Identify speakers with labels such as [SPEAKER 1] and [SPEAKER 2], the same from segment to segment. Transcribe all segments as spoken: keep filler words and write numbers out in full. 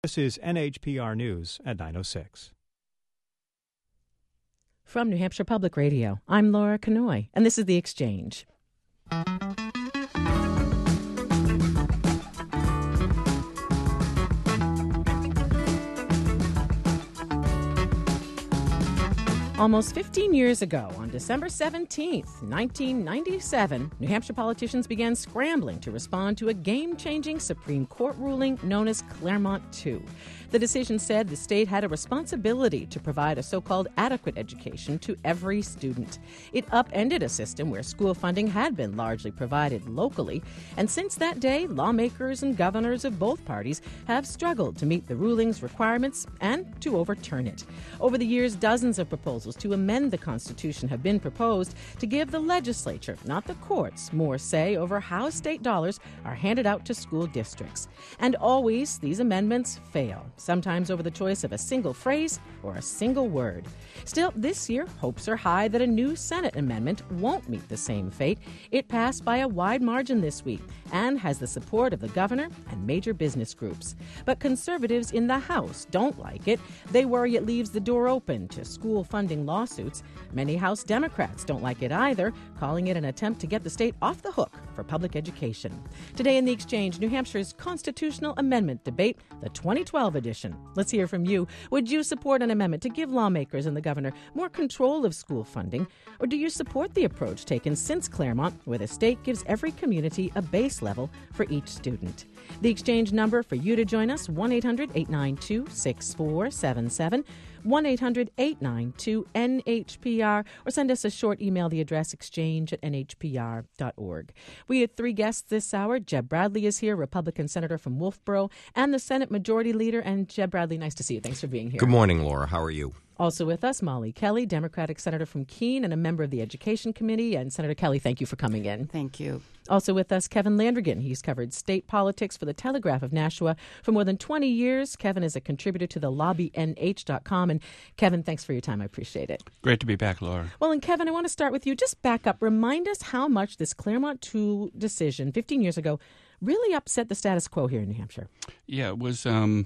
[SPEAKER 1] This is N H P R News at nine oh six.
[SPEAKER 2] From New Hampshire Public Radio, I'm Laura Kanoy, and this is The Exchange. Almost fifteen years ago, on December seventeenth, nineteen ninety-seven, New Hampshire politicians began scrambling to respond to a game-changing Supreme Court ruling known as Claremont two. The decision said the state had a responsibility to provide a so-called adequate education to every student. It upended a system where school funding had been largely provided locally, and since that day, lawmakers and governors of both parties have struggled to meet the ruling's requirements and to overturn it. Over the years, dozens of proposals to amend the Constitution have been proposed to give the legislature, not the courts, more say over how state dollars are handed out to school districts. And always, these amendments fail, sometimes over the choice of a single phrase or a single word. Still, this year, hopes are high that a new Senate amendment won't meet the same fate. It passed by a wide margin this week and has the support of the governor and major business groups. But conservatives in the House don't like it. They worry it leaves the door open to school funding lawsuits. Many House Democrats don't like it either, calling it an attempt to get the state off the hook for public education. Today in The Exchange, New Hampshire's constitutional amendment debate, the twenty twelve edition. Let's hear from you. Would you support an amendment to give lawmakers and the governor more control of school funding? Or do you support the approach taken since Claremont, where the state gives every community a base level for each student? The Exchange number for you to join us, one eight hundred eight nine two six four seven seven, one eight hundred eight nine two N H P R, or send us a short email, the address exchange at N H P R dot org. We had three guests this hour. Jeb Bradley is here, Republican Senator from Wolfboro, and the Senate Majority Leader. And Jeb Bradley, nice to see you. Thanks for being here.
[SPEAKER 3] Good morning, Laura. How are you?
[SPEAKER 2] Also with us, Molly Kelly, Democratic Senator from Keene and a member of the Education Committee. And Senator Kelly, thank you for coming in.
[SPEAKER 4] Thank you.
[SPEAKER 2] Also with us, Kevin Landrigan. He's covered state politics for the Telegraph of Nashua for more than twenty years. Kevin is a contributor to the lobby N H dot com. And Kevin, thanks for your time. I appreciate it.
[SPEAKER 5] Great to be back, Laura.
[SPEAKER 2] Well, and Kevin, I want to start with you. Just back up. Remind us how much this Claremont two decision fifteen years ago really upset the status quo here in New Hampshire.
[SPEAKER 5] Yeah, it was, um,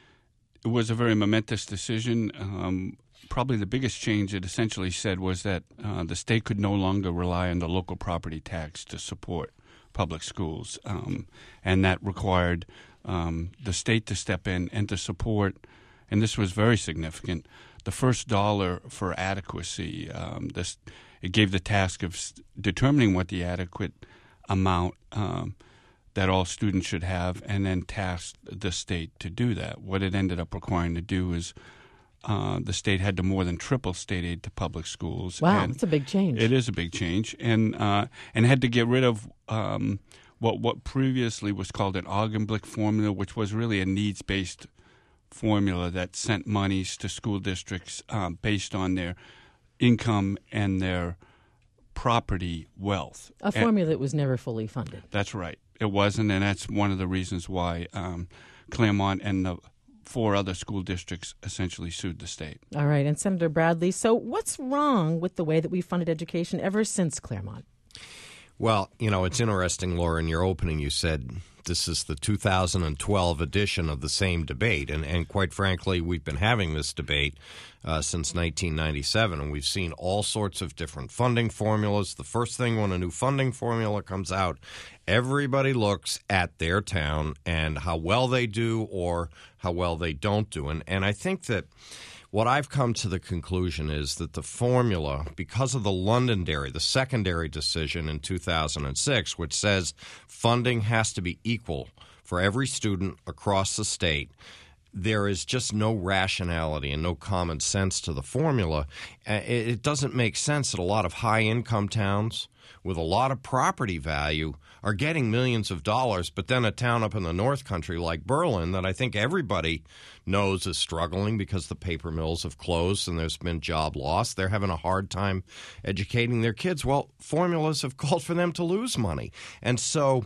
[SPEAKER 5] it was a very momentous decision. Um, probably the biggest change it essentially said was that uh, the state could no longer rely on the local property tax to support public schools. Um, and that required um, the state to step in and to support, and this was very significant, the first dollar for adequacy. Um, this, it gave the task of st- determining what the adequate amount um, that all students should have, and then tasked the state to do that. What it ended up requiring to do is uh, the state had to more than triple state aid to public schools.
[SPEAKER 2] Wow,
[SPEAKER 5] and
[SPEAKER 2] that's a big change.
[SPEAKER 5] It is a big change, and uh, and had to get rid of um, what what previously was called an Augenblick formula, which was really a needs-based formula that sent monies to school districts um, based on their income and their property wealth.
[SPEAKER 2] A formula and, that was never fully funded.
[SPEAKER 5] That's right. It wasn't, and that's one of the reasons why um, Claremont and the four other school districts essentially sued the state.
[SPEAKER 2] All right, and Senator Bradley, so what's wrong with the way that we've funded education ever since Claremont?
[SPEAKER 3] Well, you know, it's interesting, Laura, in your opening you said this is the two thousand twelve edition of the same debate. And, and quite frankly, we've been having this debate uh, since nineteen ninety-seven, and we've seen all sorts of different funding formulas. The first thing when a new funding formula comes out, everybody looks at their town and how well they do or how well they don't do. And, and I think that what I've come to the conclusion is that the formula, because of the Londonderry, the secondary decision in two thousand six, which says funding has to be equal for every student across the state, there is just no rationality and no common sense to the formula. It doesn't make sense that a lot of high-income towns with a lot of property value are getting millions of dollars, but then a town up in the North Country like Berlin that I think everybody knows is struggling because the paper mills have closed and there's been job loss. They're having a hard time educating their kids. Well, formulas have called for them to lose money. And so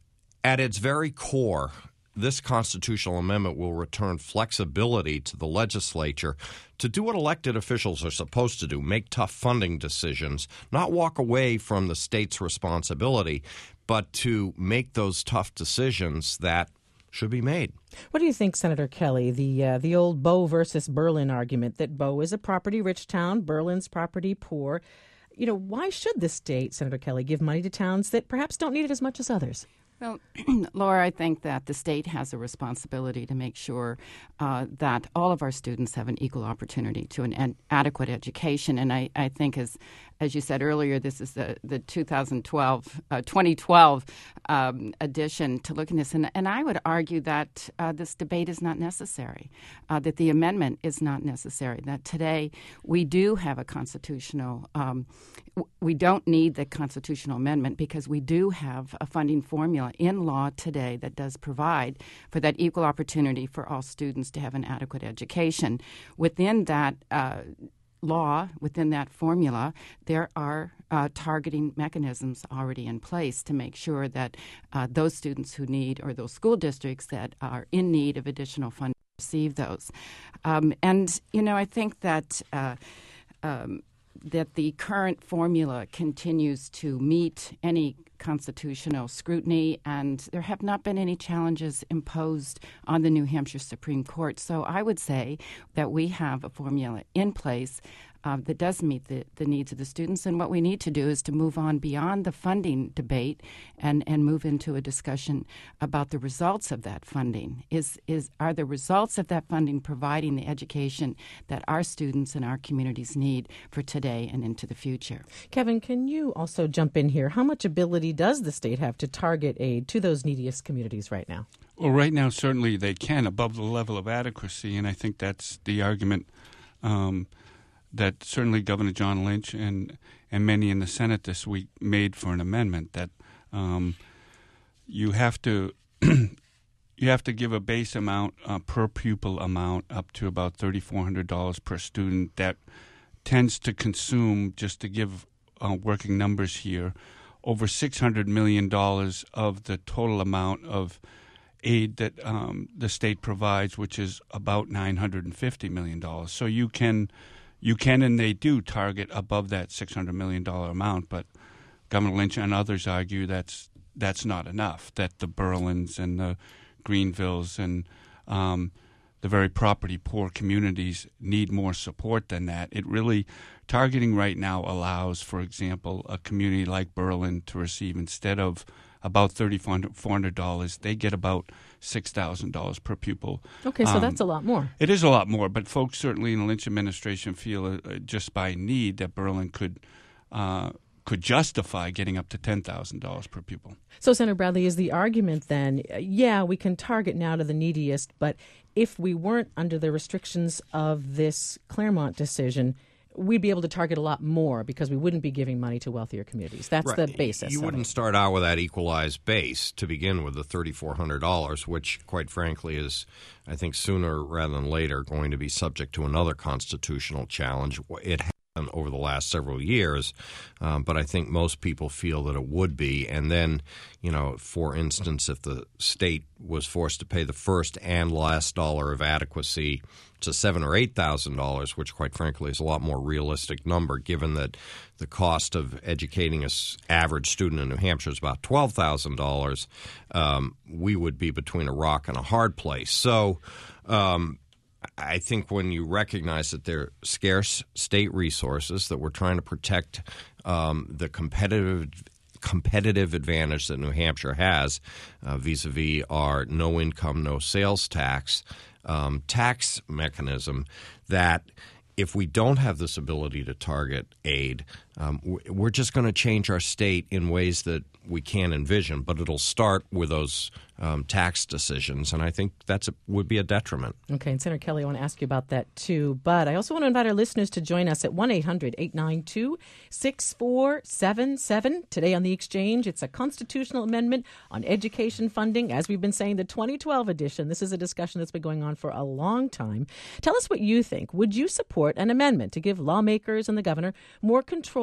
[SPEAKER 3] at its very core, this constitutional amendment will return flexibility to the legislature to do what elected officials are supposed to do, make tough funding decisions, not walk away from the state's responsibility, but to make those tough decisions that should be made.
[SPEAKER 2] What do you think, Senator Kelly? The uh, the old Bow versus Berlin argument that Bow is a property-rich town, Berlin's property-poor. You know, why should the state, Senator Kelly, give money to towns that perhaps don't need it as much as others?
[SPEAKER 4] Well, Laura, I think that the state has a responsibility to make sure uh, that all of our students have an equal opportunity to an ad- adequate education. And I, I think, as as you said earlier, this is the, the two thousand twelve, uh, twenty twelve um, edition to look at this. And, and I would argue that uh, this debate is not necessary, uh, that the amendment is not necessary, that today we do have a constitutional um, we don't need the constitutional amendment because we do have a funding formula in law today that does provide for that equal opportunity for all students to have an adequate education. Within that uh, law, within that formula, there are uh, targeting mechanisms already in place to make sure that uh, those students who need, or those school districts that are in need of additional funding, receive those. Um, and, you know, I think that uh, um, that the current formula continues to meet any constitutional scrutiny, and there have not been any challenges imposed on the New Hampshire Supreme Court. So I would say that we have a formula in place uh, that does meet the, the needs of the students, and what we need to do is to move on beyond the funding debate and, and move into a discussion about the results of that funding. Is is are the results of that funding providing the education that our students and our communities need for today and into the future?
[SPEAKER 2] Kevin, can you also jump in here? How much ability does the state have to target aid to those neediest communities right now?
[SPEAKER 5] Well, right now, certainly they can above the level of adequacy, and I think that's the argument um, that certainly Governor John Lynch and, and many in the Senate this week made for an amendment that um, you have to you have to give a base amount, uh, per pupil amount, up to about three thousand four hundred dollars per student. That tends to consume, just to give uh, working numbers here, over six hundred million dollars of the total amount of aid that um, the state provides, which is about nine hundred fifty million dollars. So you can, you can and they do target above that six hundred million dollars amount, but Governor Lynch and others argue that's that's not enough, that the Berlins and the Greenvilles and um, the very property-poor communities need more support than that. It really, targeting right now allows, for example, a community like Berlin to receive, instead of about three thousand four hundred dollars, they get about six thousand dollars per pupil.
[SPEAKER 2] Okay, so
[SPEAKER 5] um,
[SPEAKER 2] that's a lot more.
[SPEAKER 5] It is a lot more, but folks certainly in the Lynch administration feel uh, just by need that Berlin could uh, could justify getting up to ten thousand dollars per pupil.
[SPEAKER 2] So, Senator Bradley, is the argument then, yeah, we can target now to the neediest, but if we weren't under the restrictions of this Claremont decision, we'd be able to target a lot more because we wouldn't be giving money to wealthier communities. That's
[SPEAKER 3] right.
[SPEAKER 2] the basis.
[SPEAKER 3] You wouldn't
[SPEAKER 2] it.
[SPEAKER 3] start out with that equalized base to begin with, the three thousand four hundred dollars, which, quite frankly, is, I think, sooner rather than later going to be subject to another constitutional challenge. It has been over the last several years, um, but I think most people feel that it would be. And then, you know, for instance, if the state was forced to pay the first and last dollar of adequacy to seven or eight thousand dollars, which, quite frankly, is a lot more realistic number, given that the cost of educating an average student in New Hampshire is about twelve thousand dollars, um, we would be between a rock and a hard place. So, um, I think when you recognize that they're scarce state resources, that we're trying to protect um, the competitive competitive advantage that New Hampshire has uh, vis-a-vis our no income, no sales tax um, tax mechanism, that if we don't have this ability to target aid, um, we're just going to change our state in ways that we can't envision. But it'll start with those um, tax decisions, and I think that's a, would be a detriment.
[SPEAKER 2] Okay, and Senator Kelly, I want to ask you about that too. But I also want to invite our listeners to join us at one eight hundred eight nine two six four seven seven. Today on The Exchange, it's a constitutional amendment on education funding. As we've been saying, the twenty twelve edition. This is a discussion that's been going on for a long time. Tell us what you think. Would you support an amendment to give lawmakers and the governor more control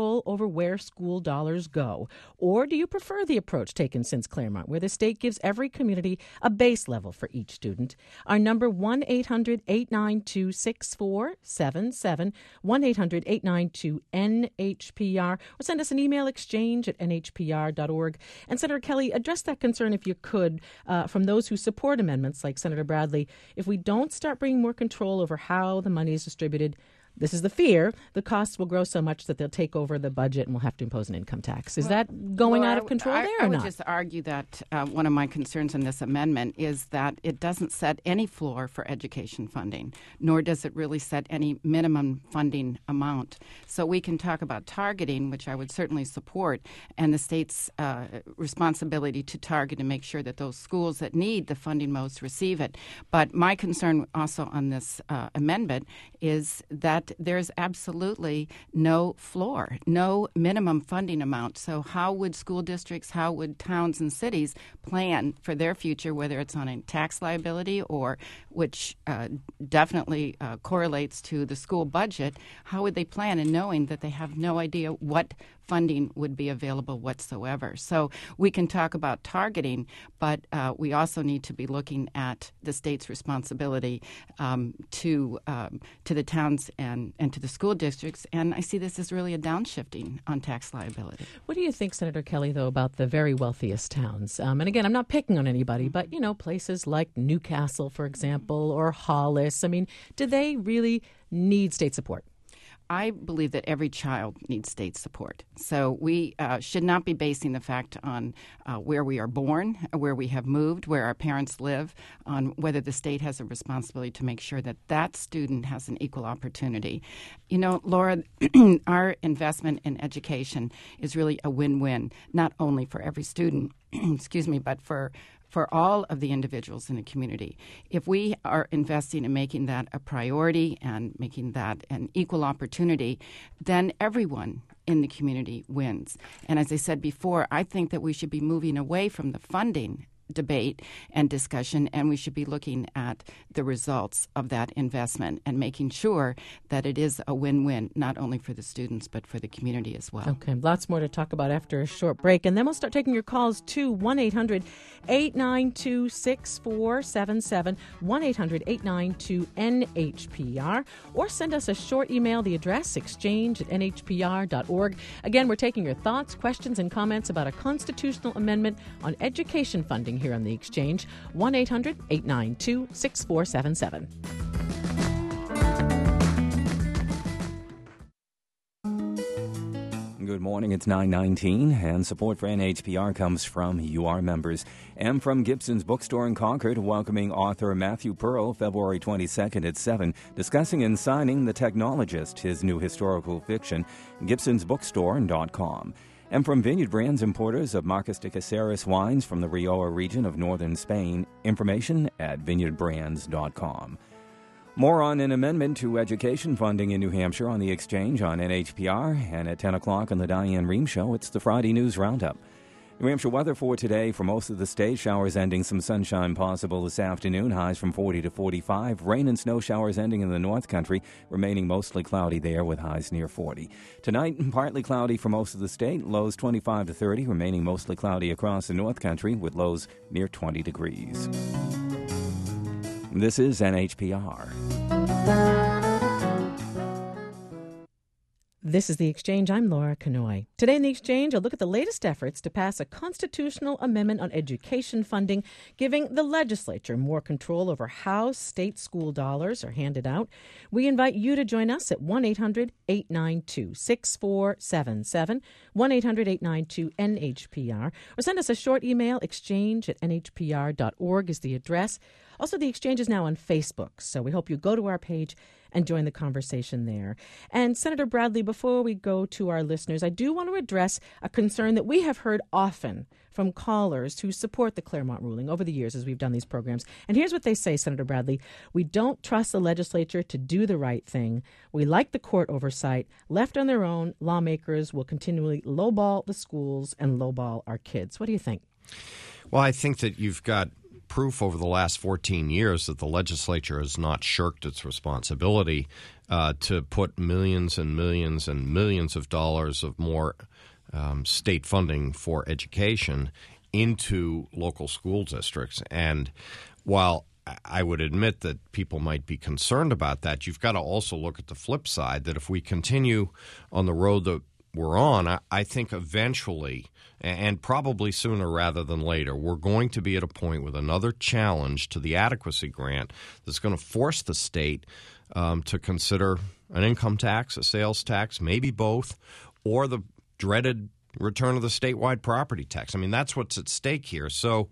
[SPEAKER 2] control over where school dollars go? Or do you prefer the approach taken since Claremont, where the state gives every community a base level for each student? Our number, one eight hundred eight nine two six four seven seven, one eight hundred eight nine two N H P R, or send us an email, exchange at N H P R dot org. And Senator Kelly, address that concern, if you could, uh, from those who support amendments like Senator Bradley. If we don't start bringing more control over how the money is distributed, this is the fear, the costs will grow so much that they'll take over the budget and we'll have to impose an income tax. Is well, that going
[SPEAKER 4] Laura,
[SPEAKER 2] out of control
[SPEAKER 4] I,
[SPEAKER 2] there
[SPEAKER 4] I
[SPEAKER 2] or
[SPEAKER 4] would
[SPEAKER 2] not?
[SPEAKER 4] just argue that uh, one of my concerns in this amendment is that it doesn't set any floor for education funding, nor does it really set any minimum funding amount. So we can talk about targeting, which I would certainly support, and the state's uh, responsibility to target and make sure that those schools that need the funding most receive it. But my concern also on this uh, amendment is that there's absolutely no floor, no minimum funding amount. So how would school districts, how would towns and cities plan for their future, whether it's on a tax liability or which uh, definitely uh, correlates to the school budget? How would they plan in knowing that they have no idea what funding would be available whatsoever? So we can talk about targeting, but uh, we also need to be looking at the state's responsibility um, to um, to the towns and, and to the school districts. And I see this as really a downshifting on tax liability.
[SPEAKER 2] What do you think, Senator Kelly, though, about the very wealthiest towns? Um, and again, I'm not picking on anybody, but, you know, places like Newcastle, for example, or Hollis. I mean, do they really need state support?
[SPEAKER 4] I believe that every child needs state support. So we uh, should not be basing the fact on uh, where we are born, where we have moved, where our parents live, on whether the state has a responsibility to make sure that that student has an equal opportunity. You know, Laura, our investment in education is really a win-win, not only for every student, excuse me, but for for all of the individuals in the community. If we are investing in making that a priority and making that an equal opportunity, then everyone in the community wins. And as I said before, I think that we should be moving away from the funding debate and discussion, and we should be looking at the results of that investment and making sure that it is a win-win, not only for the students, but for the community as well.
[SPEAKER 2] Okay, lots more to talk about after a short break, and then we'll start taking your calls to one eight hundred eight nine two six four seven seven, one eight hundred eight nine two N H P R, or send us a short email, the address, exchange at N H P R dot org. Again, we're taking your thoughts, questions, and comments about a constitutional amendment on education funding here on The Exchange, one eight hundred eight nine two six four seven seven.
[SPEAKER 6] Good morning, it's nine nineteen, and support for N H P R comes from U R members and from Gibson's Bookstore in Concord, welcoming author Matthew Pearl February twenty-second at seven, discussing and signing The Technologist, his new historical fiction, gibsons bookstore dot com. And from Vineyard Brands, importers of Marcos de Caceres wines from the Rioja region of northern Spain. Information at vineyard brands dot com. More on an amendment to education funding in New Hampshire on The Exchange on N H P R. And at ten o'clock on the Diane Rehm Show, it's the Friday News Roundup. New Hampshire weather for today: for most of the state, showers ending, some sunshine possible this afternoon, highs from forty to forty-five. Rain and snow showers ending in the North Country, remaining mostly cloudy there with highs near forty. Tonight, partly cloudy for most of the state, lows twenty-five to thirty, remaining mostly cloudy across the North Country with lows near twenty degrees. This is N H P R.
[SPEAKER 2] This is The Exchange. I'm Laura Kanoy. Today in The Exchange, a look at the latest efforts to pass a constitutional amendment on education funding, giving the legislature more control over how state school dollars are handed out. We invite you to join us at one eight hundred eight nine two six four seven seven, one eight hundred eight nine two N H P R, or send us a short email. Exchange at N H P R dot org is the address. Also, The Exchange is now on Facebook, so we hope you go to our page and join the conversation there. And Senator Bradley, before we go to our listeners, I do want to address a concern that we have heard often from callers who support the Claremont ruling over the years as we've done these programs. And here's what they say, Senator Bradley: we don't trust the legislature to do the right thing. We like the court oversight. Left on their own, lawmakers will continually lowball the schools and lowball our kids. What do you think?
[SPEAKER 3] Well, I think that you've got proof over the last fourteen years that the legislature has not shirked its responsibility uh, to put millions and millions and millions of dollars of more um, state funding for education into local school districts. And while I would admit that people might be concerned about that, you've got to also look at the flip side, that if we continue on the road that we're on, I, I think eventually, and probably sooner rather than later, we're going to be at a point with another challenge to the adequacy grant that's going to force the state um, to consider an income tax, a sales tax, maybe both, or the dreaded return of the statewide property tax. I mean, that's what's at stake here. So,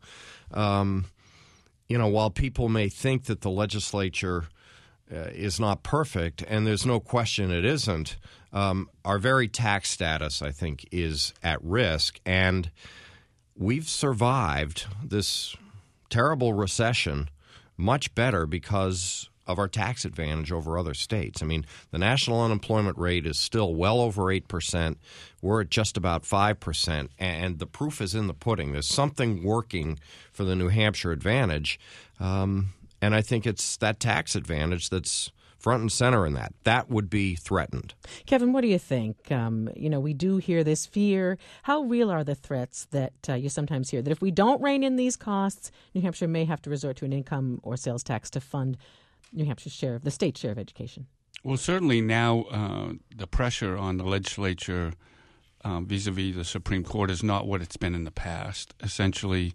[SPEAKER 3] um, you know, while people may think that the legislature uh, is not perfect, and there's no question it isn't, um, our very tax status, I think, is at risk. And we've survived this terrible recession much better because of our tax advantage over other states. I mean, the national unemployment rate is still well over eight percent. We're at just about five percent, and the proof is in the pudding. There's something working for the New Hampshire advantage, um, and I think it's that tax advantage that's front and center in that. That would be threatened.
[SPEAKER 2] Kevin, what do you think? Um, you know, we do hear this fear. How real are the threats that uh, you sometimes hear, that if we don't rein in these costs, New Hampshire may have to resort to an income or sales tax to fund New Hampshire's share of the state's share of education?
[SPEAKER 5] Well, certainly now uh, the pressure on the legislature um, vis-a-vis the Supreme Court is not what it's been in the past. Essentially,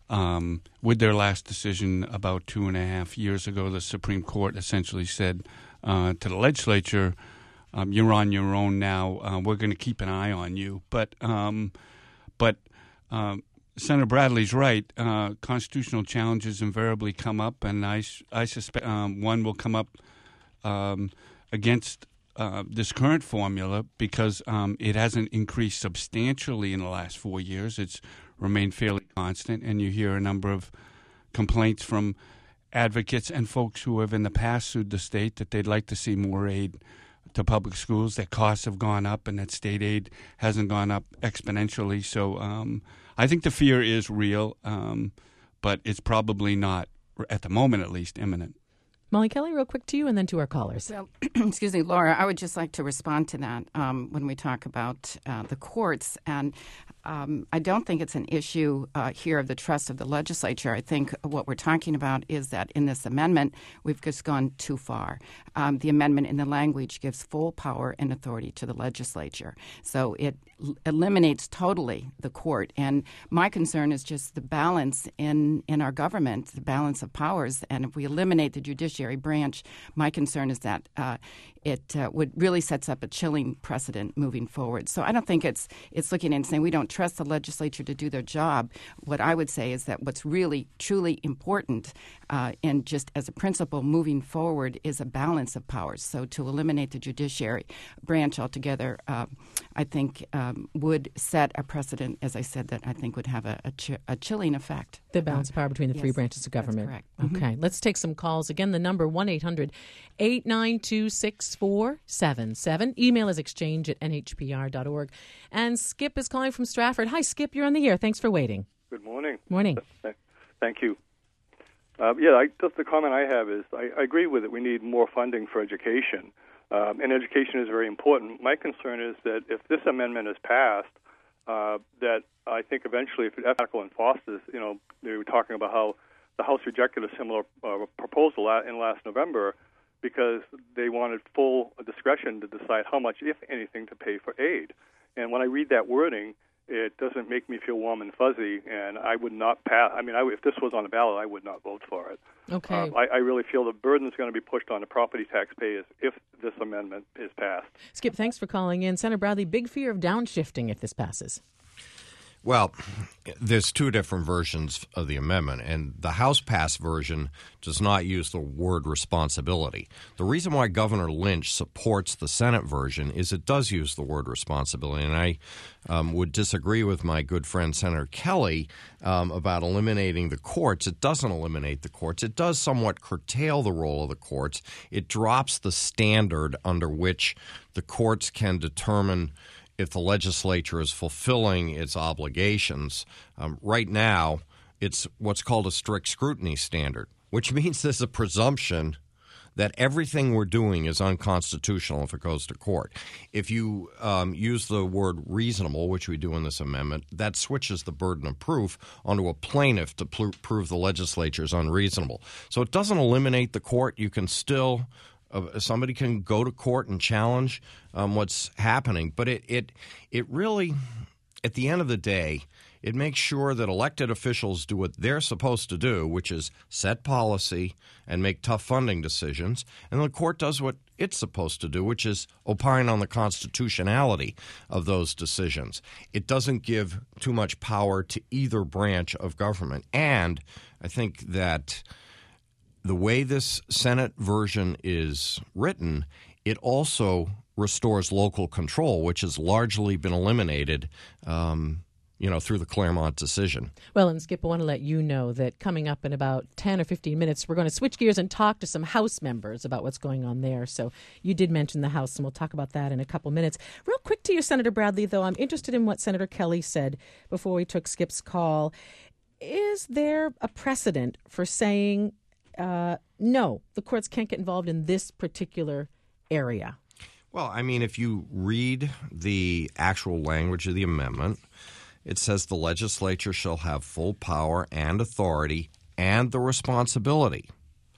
[SPEAKER 5] um, with their last decision about two and a half years ago, the Supreme Court essentially said uh, to the legislature, um, you're on your own now. Uh, we're going to keep an eye on you. But, um, but um, Senator Bradley's right. Uh, constitutional challenges invariably come up, and I, I suspect um, one will come up um, against uh, this current formula because um, it hasn't increased substantially in the last four years. It's remained fairly constant, and you hear a number of complaints from advocates and folks who have in the past sued the state that they'd like to see more aid to public schools, that costs have gone up and that state aid hasn't gone up exponentially. So um, I think the fear is real, um, but it's probably not, at the moment at least, imminent.
[SPEAKER 2] Molly Kelly, real quick to you and then to our callers.
[SPEAKER 4] So, excuse me, Laura, I would just like to respond to that um, when we talk about uh, the courts. And um, I don't think it's an issue uh, here of the trust of the legislature. I think what we're talking about is that in this amendment, we've just gone too far. Um, the amendment in the language gives full power and authority to the legislature. So it l- eliminates totally the court. And my concern is just the balance in, in our government, the balance of powers. And if we eliminate the judiciary branch, my concern is that uh, it uh, would really sets up a chilling precedent moving forward. So I don't think it's it's looking and saying we don't trust the legislature to do their job. What I would say is that what's really, truly important uh, and just as a principle moving forward is a balance of powers. So to eliminate the judiciary branch altogether, uh, I think um, would set a precedent, as I said, that I think would have a, a, ch- a chilling effect.
[SPEAKER 2] The balance of power between the
[SPEAKER 4] yes,
[SPEAKER 2] three branches of government.
[SPEAKER 4] That's correct.
[SPEAKER 2] Okay, mm-hmm. Let's take some calls. Again, the number one eight hundred eight nine two six four seven seven. Email is exchange at n h p r dot org. And Skip is calling from Stratford. Hi, Skip. You're on the air. Thanks for waiting.
[SPEAKER 7] Good morning.
[SPEAKER 2] Morning.
[SPEAKER 7] Thank you. Uh, yeah, I, just the comment I have is I, I agree with it. We need more funding for education, um, and education is very important. My concern is that if this amendment is passed, uh, that I think eventually, if Ethical and Foster's, you know, they were talking about how the House rejected a similar uh, proposal in last November because they wanted full discretion to decide how much, if anything, to pay for aid. And when I read that wording, it doesn't make me feel warm and fuzzy, and I would not pass. I mean, I, if this was on the ballot, I would not vote for it.
[SPEAKER 2] Okay.
[SPEAKER 7] Um, I, I really feel the burden is going to be pushed on the property taxpayers if this amendment is passed.
[SPEAKER 2] Skip, thanks for calling in. Senator Bradley, big fear of downshifting if this passes.
[SPEAKER 3] Well, there's two different versions of the amendment, and the House-passed version does not use the word responsibility. The reason why Governor Lynch supports the Senate version is it does use the word responsibility, and I um, would disagree with my good friend Senator Kelly um, about eliminating the courts. It doesn't eliminate the courts. It does somewhat curtail the role of the courts. It drops the standard under which the courts can determine if the legislature is fulfilling its obligations. Um, right now, it's what's called a strict scrutiny standard, which means there's a presumption that everything we're doing is unconstitutional if it goes to court. If you um, use the word reasonable, which we do in this amendment, that switches the burden of proof onto a plaintiff to pl- prove the legislature is unreasonable. So it doesn't eliminate the court. You can still uh, somebody can go to court and challenge um, what's happening, but it it it really, at the end of the day, it makes sure that elected officials do what they're supposed to do, which is set policy and make tough funding decisions, and the court does what it's supposed to do, which is opine on the constitutionality of those decisions. It doesn't give too much power to either branch of government. And I think that the way this Senate version is written, it also restores local control, which has largely been eliminated um you know, through the Claremont decision.
[SPEAKER 2] Well, and Skip, I want to let you know that coming up in about ten or fifteen minutes, we're going to switch gears and talk to some House members about what's going on there. So you did mention the House, and we'll talk about that in a couple minutes. Real quick to you, Senator Bradley, though, I'm interested in what Senator Kelly said before we took Skip's call. Is there a precedent for saying, uh, no, the courts can't get involved in this particular area?
[SPEAKER 3] Well, I mean, if you read the actual language of the amendment, it says the legislature shall have full power and authority and the responsibility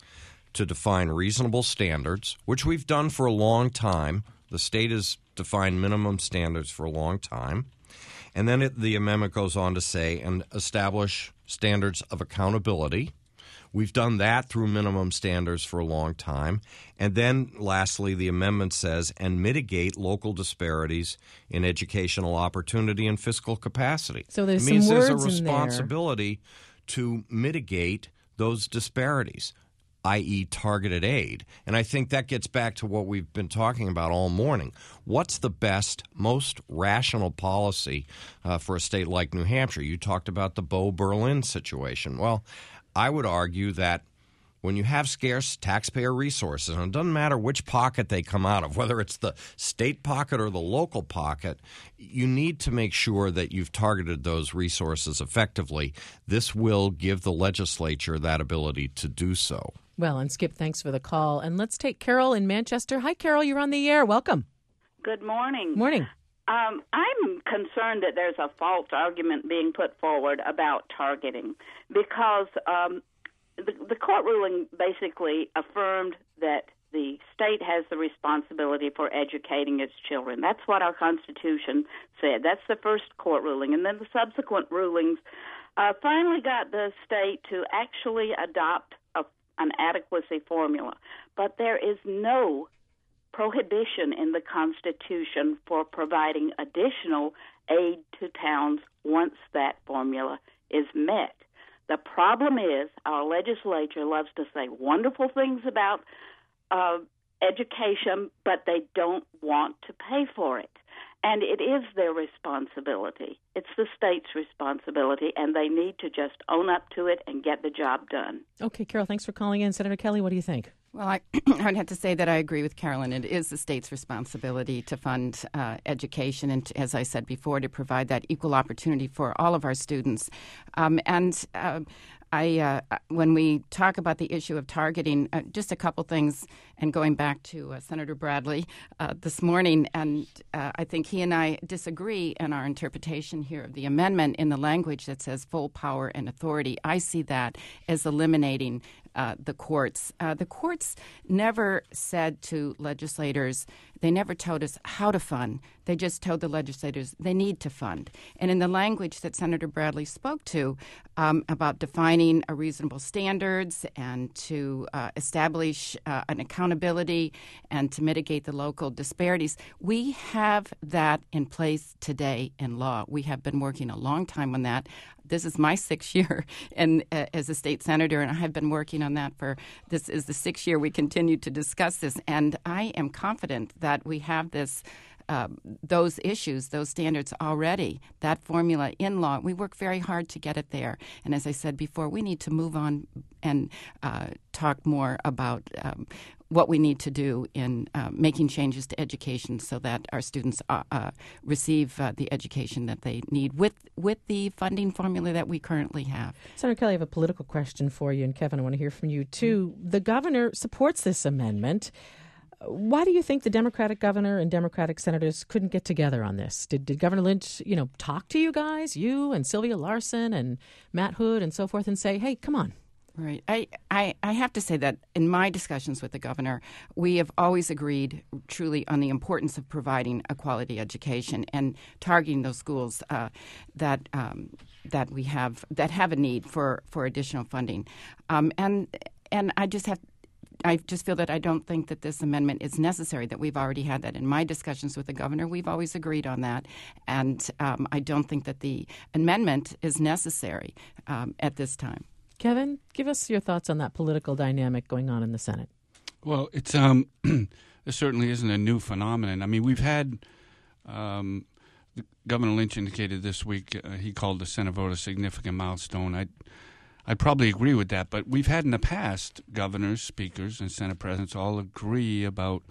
[SPEAKER 3] to define reasonable standards, which we've done for a long time. The state has defined minimum standards for a long time. And then it, the amendment goes on to say, and establish standards of accountability. We've done that through minimum standards for a long time. And then, lastly, the amendment says, and mitigate local disparities in educational opportunity and fiscal capacity.
[SPEAKER 2] So there's
[SPEAKER 3] it means
[SPEAKER 2] some
[SPEAKER 3] there's
[SPEAKER 2] words
[SPEAKER 3] a
[SPEAKER 2] in there.
[SPEAKER 3] responsibility to mitigate those disparities, that is targeted aid. And I think that gets back to what we've been talking about all morning. What's the best, most rational policy uh, for a state like New Hampshire? You talked about the Bo Berlin situation. Well, I would argue that when you have scarce taxpayer resources, and it doesn't matter which pocket they come out of, whether it's the state pocket or the local pocket, you need to make sure that you've targeted those resources effectively. This will give the legislature that ability to do so.
[SPEAKER 2] Well, and Skip, thanks for the call. And let's take Carol in Manchester. Hi, Carol, you're on the air. Welcome.
[SPEAKER 8] Good morning.
[SPEAKER 2] Morning.
[SPEAKER 8] Um, I'm concerned that there's a false argument being put forward about targeting because um, the, the court ruling basically affirmed that the state has the responsibility for educating its children. That's what our Constitution said. That's the first court ruling. And then the subsequent rulings uh, finally got the state to actually adopt a, an adequacy formula. But there is no prohibition in the Constitution for providing additional aid to towns once that formula is met. The problem is our legislature loves to say wonderful things about uh, education, but they don't want to pay for it. And it is their responsibility. It's the state's responsibility, and they need to just own up to it and get the job done.
[SPEAKER 2] Okay, Carol, thanks for calling in. Senator Kelly, what do you think?
[SPEAKER 4] Well, I, I would have to say that I agree with Carolyn. It is the state's responsibility to fund uh, education and, to, as I said before, to provide that equal opportunity for all of our students. Um, and uh, I, uh, when we talk about the issue of targeting, uh, just a couple things, and going back to uh, Senator Bradley uh, this morning, and uh, I think he and I disagree in our interpretation here of the amendment in the language that says full power and authority. I see that as eliminating Uh, the courts. Uh, the courts never said to legislators, they never told us how to fund. They just told the legislators they need to fund. And in the language that Senator Bradley spoke to um, about defining a reasonable standards and to uh, establish uh, an accountability and to mitigate the local disparities, we have that in place today in law. We have been working a long time on that. This is my sixth year and uh, as a state senator, and I have been working on that for this is the sixth year we continue to discuss this. And I am confident that we have this uh, those issues, those standards already, that formula in law. We work very hard to get it there. And as I said before, we need to move on and uh, talk more about um, what we need to do in uh, making changes to education so that our students uh, uh, receive uh, the education that they need with with the funding formula that we currently have.
[SPEAKER 2] Senator Kelly, I have a political question for you, and Kevin, I want to hear from you too. The governor supports this amendment. Why do you think the Democratic governor and Democratic senators couldn't get together on this? Did, did Governor Lynch, you know, talk to you guys, you and Sylvia Larson and Matt Hood and so forth, and say, hey, come on?
[SPEAKER 4] Right. I, I, I have to say that in my discussions with the governor, we have always agreed truly on the importance of providing a quality education and targeting those schools uh, that um, that we have that have a need for, for additional funding. Um, and and I just have I just feel that I don't think that this amendment is necessary, that we've already had that. In my discussions with the governor, we've always agreed on that. And um, I don't think that the amendment is necessary um, at this time.
[SPEAKER 2] Kevin, give us your thoughts on that political dynamic going on in the Senate.
[SPEAKER 5] Well, it's um, this certainly isn't a new phenomenon. I mean, we've had um, Governor Lynch indicated this week uh, he called the Senate vote a significant milestone. I'd, I'd probably agree with that, but we've had in the past governors, speakers, and Senate presidents all agree about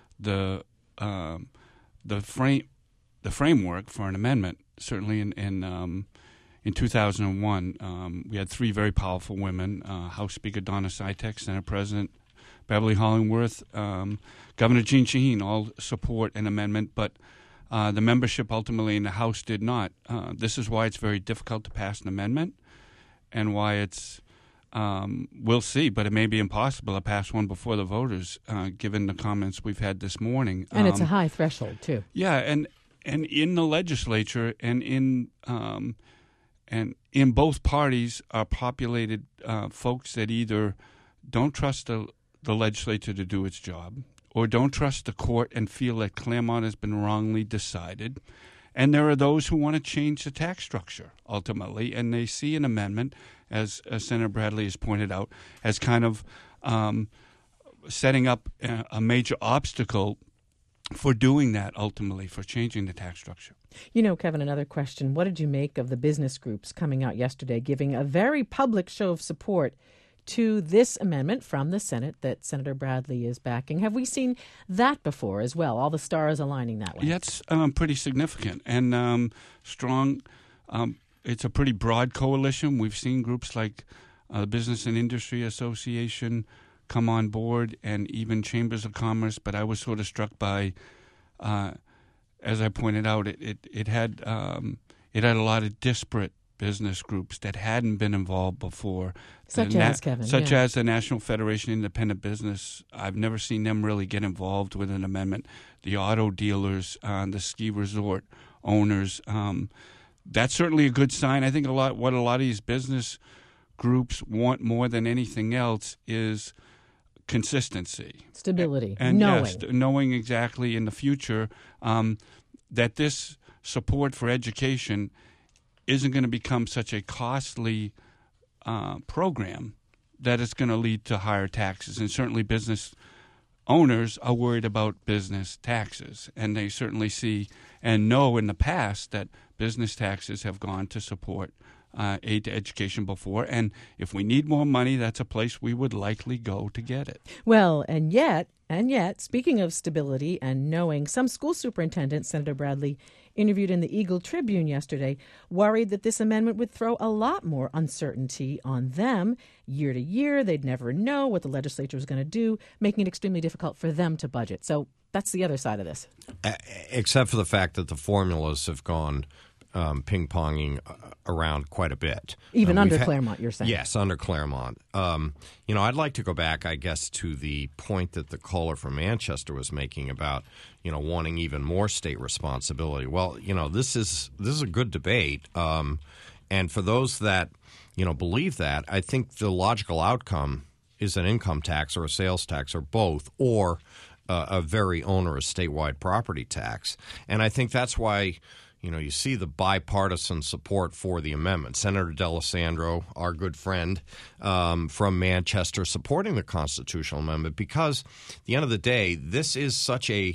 [SPEAKER 5] the um, the frame the framework for an amendment. Certainly in in um, In two thousand one, um, we had three very powerful women, uh, House Speaker Donna Sitek, Senate President Beverly Hollingworth, um, Governor Jeanne Shaheen, all support an amendment, but uh, the membership ultimately in the House did not. Uh, this is why it's very difficult to pass an amendment and why it's, um, we'll see, but it may be impossible to pass one before the voters, uh, given the comments we've had this morning.
[SPEAKER 2] And
[SPEAKER 5] um,
[SPEAKER 2] it's a high threshold, too.
[SPEAKER 5] Yeah, and, and in the legislature and in... Um, And in both parties are populated uh, folks that either don't trust the, the legislature to do its job or don't trust the court and feel that Claremont has been wrongly decided. And there are those who want to change the tax structure ultimately, and they see an amendment, as, as Senator Bradley has pointed out, as kind of um, setting up a, a major obstacle for doing that ultimately, for changing the tax structure.
[SPEAKER 2] You know, Kevin, another question. What did you make of the business groups coming out yesterday giving a very public show of support to this amendment from the Senate that Senator Bradley is backing? Have we seen that before as well, all the stars aligning that way?
[SPEAKER 5] Yeah, it's um, pretty significant and um, strong. Um, it's a pretty broad coalition. We've seen groups like uh, the Business and Industry Association come on board and even Chambers of Commerce, but I was sort of struck by uh, as I pointed out, it it, it had um, it had a lot of disparate business groups that hadn't been involved before.
[SPEAKER 2] Such
[SPEAKER 5] na-
[SPEAKER 2] as, Kevin.
[SPEAKER 5] Such
[SPEAKER 2] yeah.
[SPEAKER 5] as the National Federation of Independent Business. I've never seen them really get involved with an amendment. The auto dealers, uh, the ski resort owners. Um, that's certainly a good sign. I think a lot what a lot of these business groups want more than anything else is consistency,
[SPEAKER 2] stability,
[SPEAKER 5] and
[SPEAKER 2] knowing,
[SPEAKER 5] yes, knowing exactly in the future um, that this support for education isn't going to become such a costly uh, program that it's going to lead to higher taxes. And certainly business owners are worried about business taxes, and they certainly see and know in the past that business taxes have gone to support Uh, aid to education before, and if we need more money, that's a place we would likely go to get it.
[SPEAKER 2] Well, and yet, and yet, speaking of stability and knowing, some school superintendents, Senator Bradley interviewed in the Eagle Tribune yesterday, worried that this amendment would throw a lot more uncertainty on them. Year to year, they'd never know what the legislature was going to do, making it extremely difficult for them to budget. So that's the other side of this.
[SPEAKER 3] Uh, except for the fact that the formulas have gone Um, ping-ponging around quite a bit.
[SPEAKER 2] Even
[SPEAKER 3] uh,
[SPEAKER 2] under
[SPEAKER 3] ha-
[SPEAKER 2] Claremont, you're saying?
[SPEAKER 3] Yes, under Claremont. Um, you know, I'd like to go back, I guess, to the point that the caller from Manchester was making about, you know, wanting even more state responsibility. Well, you know, this is this is a good debate. Um, and for those that, you know, believe that, I think the logical outcome is an income tax or a sales tax or both, or uh, a very onerous statewide property tax. And I think that's why, you know, you see the bipartisan support for the amendment. Senator D'Alessandro, our good friend um, from Manchester, supporting the constitutional amendment because, at the end of the day, this is such a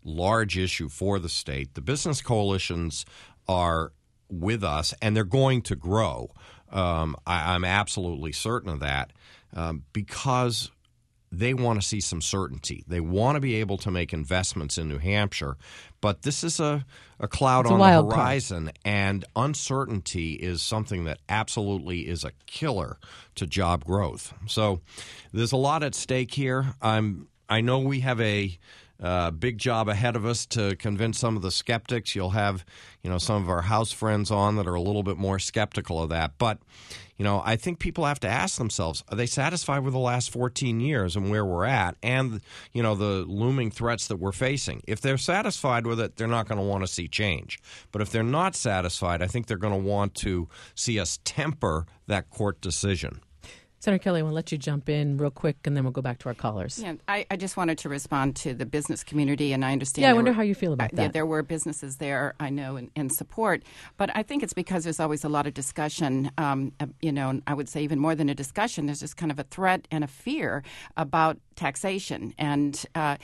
[SPEAKER 3] large issue for the state. The business coalitions are with us, and they're going to grow. Um, I, I'm absolutely certain of that um, because they want to see some certainty. They want to be able to make investments in New Hampshire, but this is a, a cloud
[SPEAKER 2] it's
[SPEAKER 3] on
[SPEAKER 2] a
[SPEAKER 3] the horizon,
[SPEAKER 2] card.
[SPEAKER 3] And uncertainty is something that absolutely is a killer to job growth. So there's a lot at stake here. I'm, I know we have a uh, big job ahead of us to convince some of the skeptics. You'll have, you know, some of our House friends on that are a little bit more skeptical of that. But, you know, I think people have to ask themselves, are they satisfied with the last fourteen years and where we're at and, you know, the looming threats that we're facing? If they're satisfied with it, they're not going to want to see change. But if they're not satisfied, I think they're going to want to see us temper that court decision.
[SPEAKER 2] Senator Kelly, I want to let you jump in real quick, and then we'll go back to our callers.
[SPEAKER 4] Yeah, I, I just wanted to respond to the business community, and I understand.
[SPEAKER 2] Yeah, I wonder
[SPEAKER 4] were,
[SPEAKER 2] how you feel about
[SPEAKER 4] uh,
[SPEAKER 2] that.
[SPEAKER 4] Yeah, there were businesses there, I know, in, in support, but I think it's because there's always a lot of discussion. Um, uh, you know, and I would say even more than a discussion, there's just kind of a threat and a fear about taxation. And uh,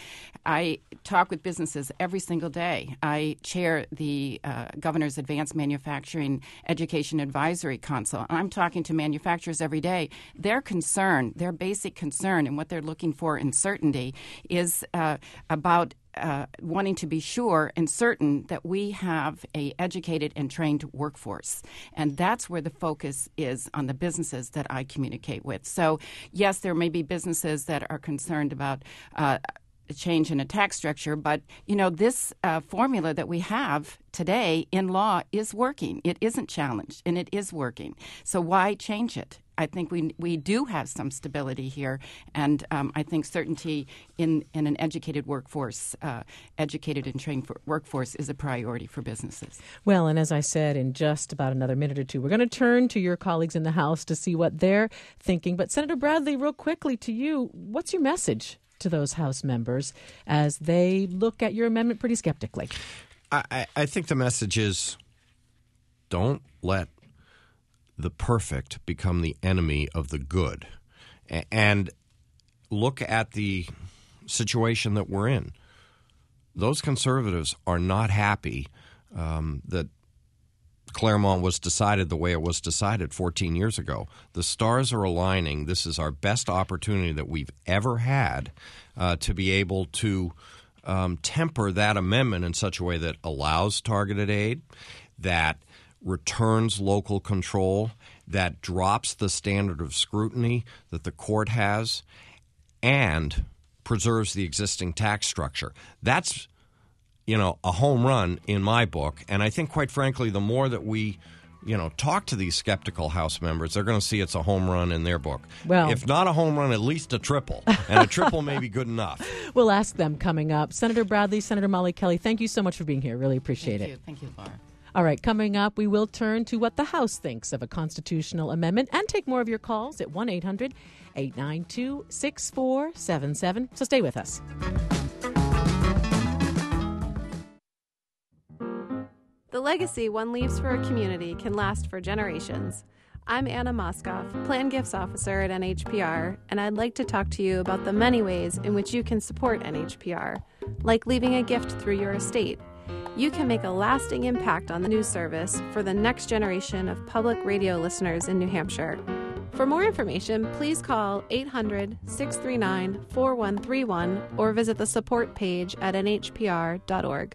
[SPEAKER 4] I talk with businesses every single day. I chair the uh, Governor's Advanced Manufacturing Education Advisory Council. I'm talking to manufacturers every day. Their concern, their basic concern, and what they're looking for in certainty is uh, about Uh, wanting to be sure and certain that we have a educated and trained workforce. And that's where the focus is on the businesses that I communicate with. So, yes, there may be businesses that are concerned about uh, a change in a tax structure, but, you know, this uh, formula that we have today in law is working. It isn't challenged, and it is working. So why change it? I think we we do have some stability here, and um, I think certainty in, in an educated workforce, uh, educated and trained for workforce is a priority for businesses.
[SPEAKER 2] Well, and as I said, in just about another minute or two, we're going to turn to your colleagues in the House to see what they're thinking. But Senator Bradley, real quickly to you, what's your message to those House members as they look at your amendment pretty skeptically?
[SPEAKER 3] I, I think the message is don't let the perfect become the enemy of the good. And look at the situation that we're in. Those conservatives are not happy um, that Claremont was decided the way it was decided fourteen years ago. The stars are aligning. This is our best opportunity that we've ever had uh, to be able to um, temper that amendment in such a way that allows targeted aid, that returns local control, that drops the standard of scrutiny that the court has, and preserves the existing tax structure. That's, you know, a home run in my book. And I think, quite frankly, the more that we, you know, talk to these skeptical House members, they're going to see it's a home run in their book.
[SPEAKER 2] Well,
[SPEAKER 3] if not a home run, at least a triple. And a triple may be good enough.
[SPEAKER 2] We'll ask them coming up. Senator Bradley, Senator Molly Kelly, thank you so much for being here. Really appreciate
[SPEAKER 4] Thank
[SPEAKER 2] it.
[SPEAKER 4] You. Thank you, Laura.
[SPEAKER 2] All right, coming up, we will turn to what the House thinks of a constitutional amendment and take more of your calls at one eight hundred eight nine two six four seven seven. So stay with us.
[SPEAKER 9] The legacy one leaves for a community can last for generations. I'm Anna Moskoff, Plan Gifts Officer at N H P R, and I'd like to talk to you about the many ways in which you can support N H P R, like leaving a gift through your estate. You can make a lasting impact on the news service for the next generation of public radio listeners in New Hampshire. For more information, please call eight hundred six three nine four one three one or visit the support page at N H P R dot org.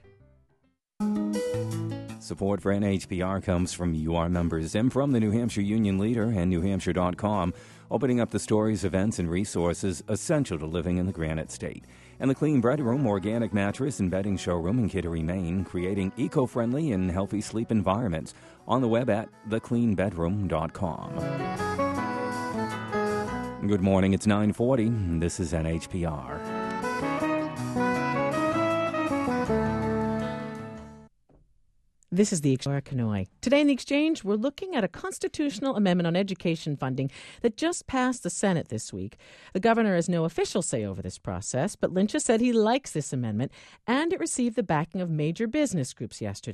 [SPEAKER 6] Support for N H P R comes from U R members and from the New Hampshire Union Leader and New Hampshire dot com, opening up the stories, events, and resources essential to living in the Granite State. And the Clean Bedroom, organic mattress and bedding showroom in Kittery, Maine, creating eco-friendly and healthy sleep environments. On the web at the clean bedroom dot com. Good morning, it's nine forty. This is N H P R.
[SPEAKER 2] This is the Exchange. Kanoi. Today in the Exchange, we're looking at a constitutional amendment on education funding that just passed the Senate this week. The governor has no official say over this process, but Lynch has said he likes this amendment, and it received the backing of major business groups yesterday.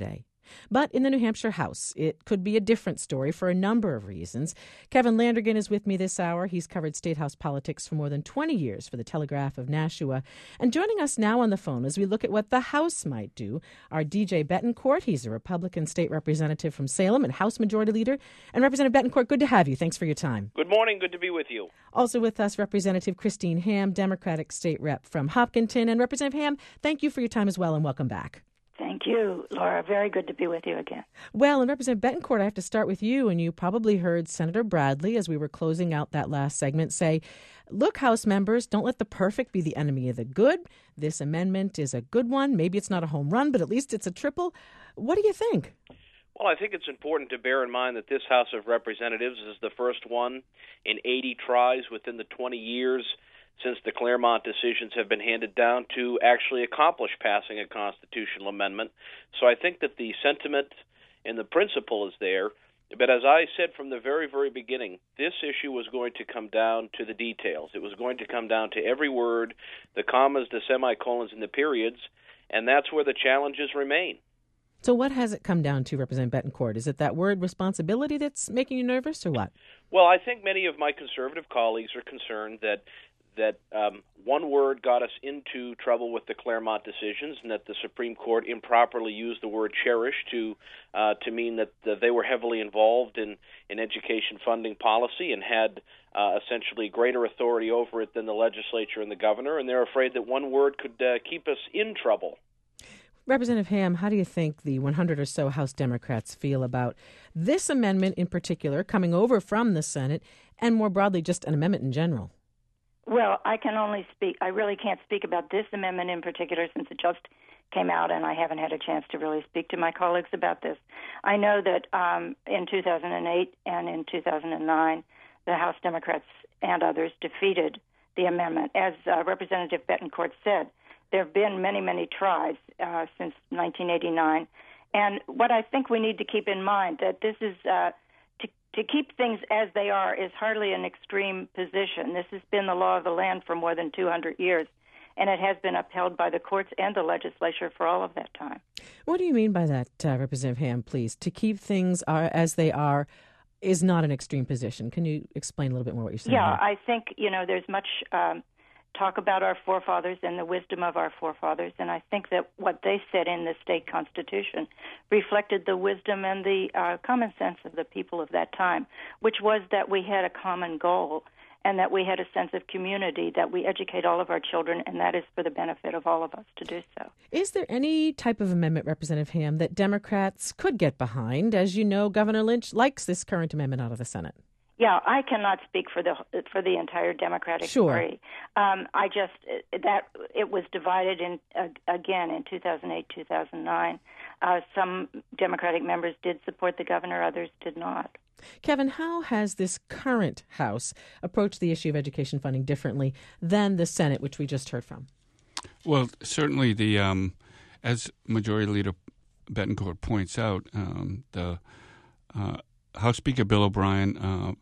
[SPEAKER 2] But in the New Hampshire House, it could be a different story for a number of reasons. Kevin Landrigan is with me this hour. He's covered State House politics for more than twenty years for the Telegraph of Nashua. And joining us now on the phone as we look at what the House might do are D J Betancourt. He's a Republican state representative from Salem and House Majority Leader. And Representative Betancourt, good to have you. Thanks for your time.
[SPEAKER 10] Good morning. Good to be with you.
[SPEAKER 2] Also with us, Representative Christine Ham, Democratic State Rep from Hopkinton. And Representative Ham, thank you for your time as well, and welcome back.
[SPEAKER 11] Thank you, Laura. Very good to be with you again.
[SPEAKER 2] Well, and Representative Betancourt, I have to start with you, and you probably heard Senator Bradley, as we were closing out that last segment, say, look, House members, don't let the perfect be the enemy of the good. This amendment is a good one. Maybe it's not a home run, but at least it's a triple. What do you think?
[SPEAKER 10] Well, I think it's important to bear in mind that this House of Representatives is the first one in eighty tries within the twenty years since the Claremont decisions have been handed down to actually accomplish passing a constitutional amendment. So I think that the sentiment and the principle is there. But as I said from the very, very beginning, this issue was going to come down to the details. It was going to come down to every word, the commas, the semicolons, and the periods, and that's where the challenges remain.
[SPEAKER 2] So what has it come down to, Representative Betancourt? Is it that word responsibility that's making you nervous, or what?
[SPEAKER 10] Well, I think many of my conservative colleagues are concerned that that um, one word got us into trouble with the Claremont decisions, and that the Supreme Court improperly used the word cherish to uh, to mean that, that they were heavily involved in, in education funding policy and had uh, essentially greater authority over it than the legislature and the governor, and they're afraid that one word could uh, keep us in trouble.
[SPEAKER 2] Representative Ham, how do you think the one hundred or so House Democrats feel about this amendment in particular, coming over from the Senate, and more broadly just an amendment in general?
[SPEAKER 11] Well, I can only speak, I really can't speak about this amendment in particular since it just came out and I haven't had a chance to really speak to my colleagues about this. I know that um, in two thousand eight and in two thousand nine, the House Democrats and others defeated the amendment. As uh, Representative Betancourt said, there have been many, many tries uh, since nineteen eighty-nine. And what I think we need to keep in mind that this is uh, to, to keep things as they are is hardly an extreme position. This has been the law of the land for more than two hundred years, and it has been upheld by the courts and the legislature for all of that time.
[SPEAKER 2] What do you mean by that, uh, Representative Ham, please? To keep things are, as they are is not an extreme position. Can you explain a little bit more what you're saying?
[SPEAKER 11] Yeah,
[SPEAKER 2] here?
[SPEAKER 11] I think, you know, there's much um, talk about our forefathers and the wisdom of our forefathers, and I think that what they said in the state constitution reflected the wisdom and the uh, common sense of the people of that time, which was that we had a common goal and that we had a sense of community, that we educate all of our children, and that is for the benefit of all of us to do so.
[SPEAKER 2] Is there any type of amendment, Representative Ham, that Democrats could get behind? As you know, Governor Lynch likes this current amendment out of the Senate.
[SPEAKER 11] Yeah, I cannot speak for the for the entire Democratic
[SPEAKER 2] sure.
[SPEAKER 11] Party. Um, I just that it was divided in uh, again in two thousand eight, two thousand nine. Uh, some Democratic members did support the governor, others did not.
[SPEAKER 2] Kevin, how has this current House approached the issue of education funding differently than the Senate, which we just heard from?
[SPEAKER 5] Well, certainly the um, as Majority Leader Betancourt points out, um, the uh, House Speaker Bill O'Brien uh,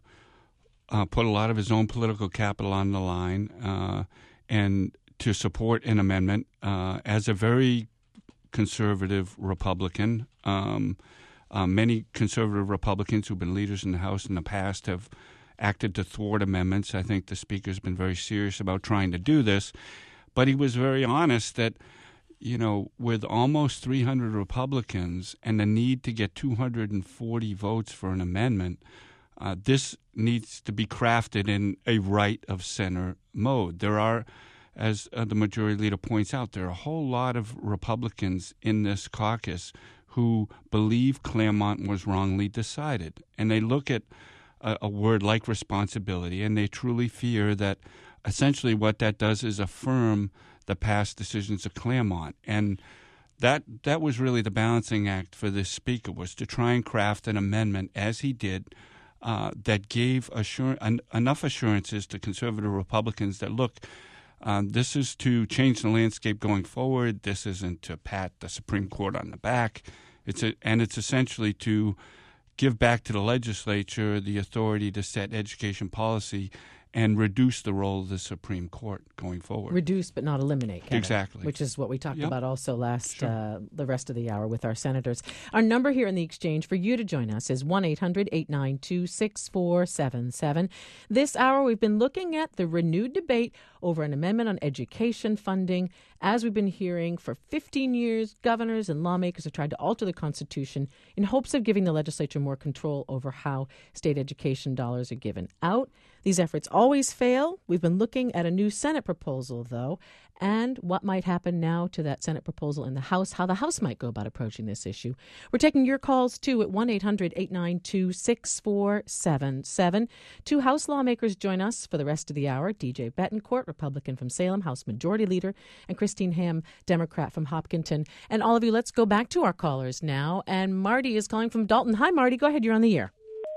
[SPEAKER 5] Uh, put a lot of his own political capital on the line uh, and to support an amendment uh, as a very conservative Republican. Um, uh, many conservative Republicans who've been leaders in the House in the past have acted to thwart amendments. I think the Speaker's been very serious about trying to do this, but he was very honest that, you know, with almost three hundred Republicans and the need to get two hundred forty votes for an amendment, Uh, this needs to be crafted in a right-of-center mode. There are, as uh, the Majority Leader points out, there are a whole lot of Republicans in this caucus who believe Claremont was wrongly decided. And they look at a, a word like responsibility, and they truly fear that essentially what that does is affirm the past decisions of Claremont. And that that was really the balancing act for this Speaker, was to try and craft an amendment, as he did, Uh, that gave assur- en- enough assurances to conservative Republicans that, look, um, this is to change the landscape going forward. This isn't to pat the Supreme Court on the back. It's a, and it's essentially to give back to the legislature the authority to set education policy and reduce the role of the Supreme Court going forward.
[SPEAKER 2] Reduce but not eliminate, Kevin,
[SPEAKER 5] exactly.
[SPEAKER 2] Which is what we talked
[SPEAKER 5] Yep.
[SPEAKER 2] about also last
[SPEAKER 5] Sure.
[SPEAKER 2] uh, the rest of the hour with our senators. Our number here in the exchange for you to join us is one eight hundred eight nine two six four seven seven. This hour we've been looking at the renewed debate over an amendment on education funding. As we've been hearing, for fifteen years, governors and lawmakers have tried to alter the Constitution in hopes of giving the legislature more control over how state education dollars are given out. These efforts always fail. We've been looking at a new Senate proposal, though, and what might happen now to that Senate proposal in the House, how the House might go about approaching this issue. We're taking your calls, too, at one eight hundred eight nine two six four seven seven. Two House lawmakers join us for the rest of the hour. D J Betancourt, Republican from Salem, House Majority Leader, and Christine Ham, Democrat from Hopkinton. And all of you, let's go back to our callers now. And Marty is calling from Dalton. Hi, Marty. Go ahead. You're on the air.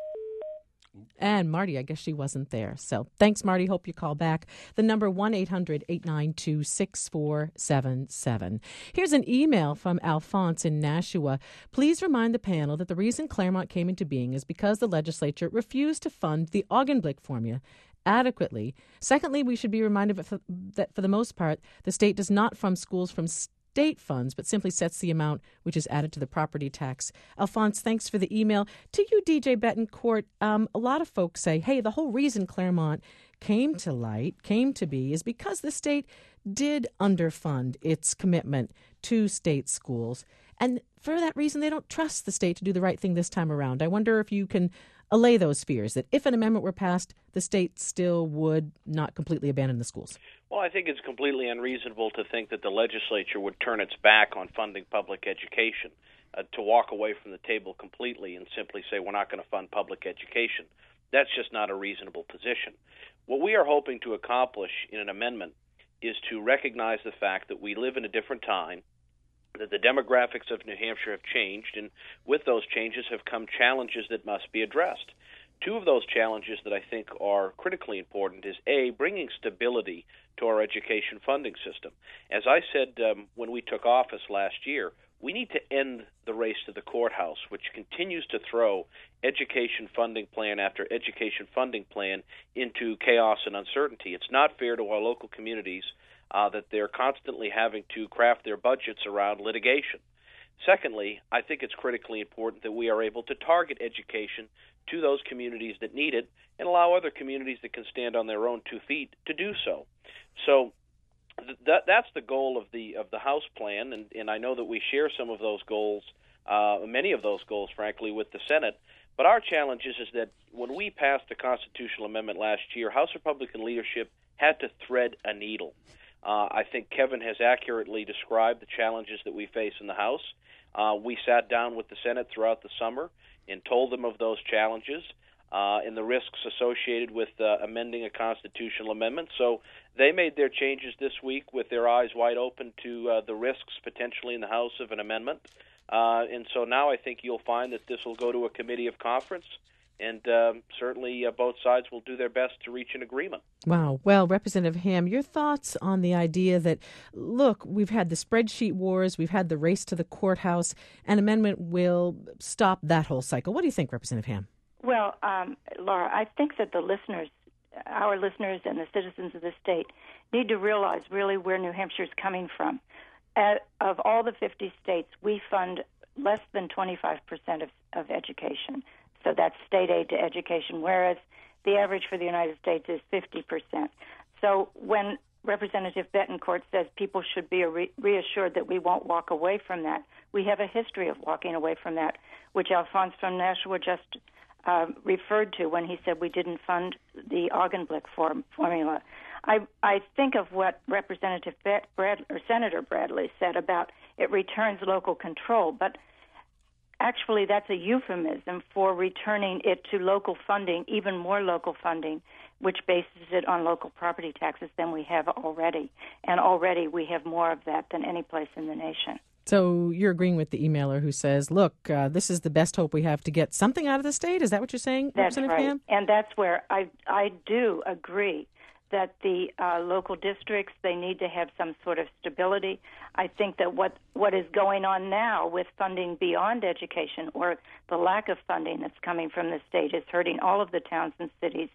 [SPEAKER 2] And Marty, I guess she wasn't there. So thanks, Marty. Hope you call back. The number one eight hundred eight nine two six four seven seven. Here's an email from Alphonse in Nashua. Please remind the panel that the reason Claremont came into being is because the legislature refused to fund the Augenblick formula adequately. Secondly, we should be reminded that for the most part, the state does not fund schools from state funds, but simply sets the amount which is added to the property tax. Alphonse, thanks for the email. To you, D J Betancourt, um, a lot of folks say, hey, the whole reason Claremont came to light, came to be, is because the state did underfund its commitment to state schools. And for that reason, they don't trust the state to do the right thing this time around. I wonder if you can allay those fears that if an amendment were passed, the state still would not completely abandon the schools.
[SPEAKER 10] Well, I think it's completely unreasonable to think that the legislature would turn its back on funding public education, uh, to walk away from the table completely and simply say we're not going to fund public education. That's just not a reasonable position. What we are hoping to accomplish in an amendment is to recognize the fact that we live in a different time, that the demographics of New Hampshire have changed, and with those changes have come challenges that must be addressed. Two of those challenges that I think are critically important is, A, bringing stability to our education funding system. As I said um, when we took office last year, we need to end the race to the courthouse, which continues to throw education funding plan after education funding plan into chaos and uncertainty. It's not fair to our local communities Uh, that they're constantly having to craft their budgets around litigation. Secondly, I think it's critically important that we are able to target education to those communities that need it and allow other communities that can stand on their own two feet to do so. So th- that, that's the goal of the of the House plan, and, and I know that we share some of those goals, uh, many of those goals, frankly, with the Senate. But our challenge is, is that when we passed the constitutional amendment last year, House Republican leadership had to thread a needle. Uh, I think Kevin has accurately described the challenges that we face in the House. Uh, we sat down with the Senate throughout the summer and told them of those challenges uh, and the risks associated with uh, amending a constitutional amendment. So they made their changes this week with their eyes wide open to uh, the risks potentially in the House of an amendment. Uh, and so now I think you'll find that this will go to a committee of conference. And um, certainly uh, both sides will do their best to reach an agreement.
[SPEAKER 2] Wow. Well, Representative Ham, your thoughts on the idea that, look, we've had the spreadsheet wars, we've had the race to the courthouse, an amendment will stop that whole cycle. What do you think, Representative Ham?
[SPEAKER 11] Well, um, Laura, I think that the listeners, our listeners and the citizens of the state, need to realize really where New Hampshire is coming from. Uh, of all the fifty states, we fund less than twenty-five percent of, of education. So that's state aid to education, whereas the average for the United States is fifty percent. So when Representative Betancourt says people should be re- reassured that we won't walk away from that, we have a history of walking away from that, which Alphonse from Nashua just uh, referred to when he said we didn't fund the Augenblick form- formula. I, I think of what Representative Brad- or Senator Bradley said about it returns local control, but actually, that's a euphemism for returning it to local funding, even more local funding, which bases it on local property taxes than we have already. And already we have more of that than any place in the nation.
[SPEAKER 2] So you're agreeing with the emailer who says, look, uh, this is the best hope we have to get something out of the state? Is that what you're saying,
[SPEAKER 11] That's
[SPEAKER 2] Representative
[SPEAKER 11] right.
[SPEAKER 2] Ham?
[SPEAKER 11] And that's where I, I do agree that the uh, local districts, they need to have some sort of stability. I think that what, what is going on now with funding beyond education, or the lack of funding that's coming from the state, is hurting all of the towns and cities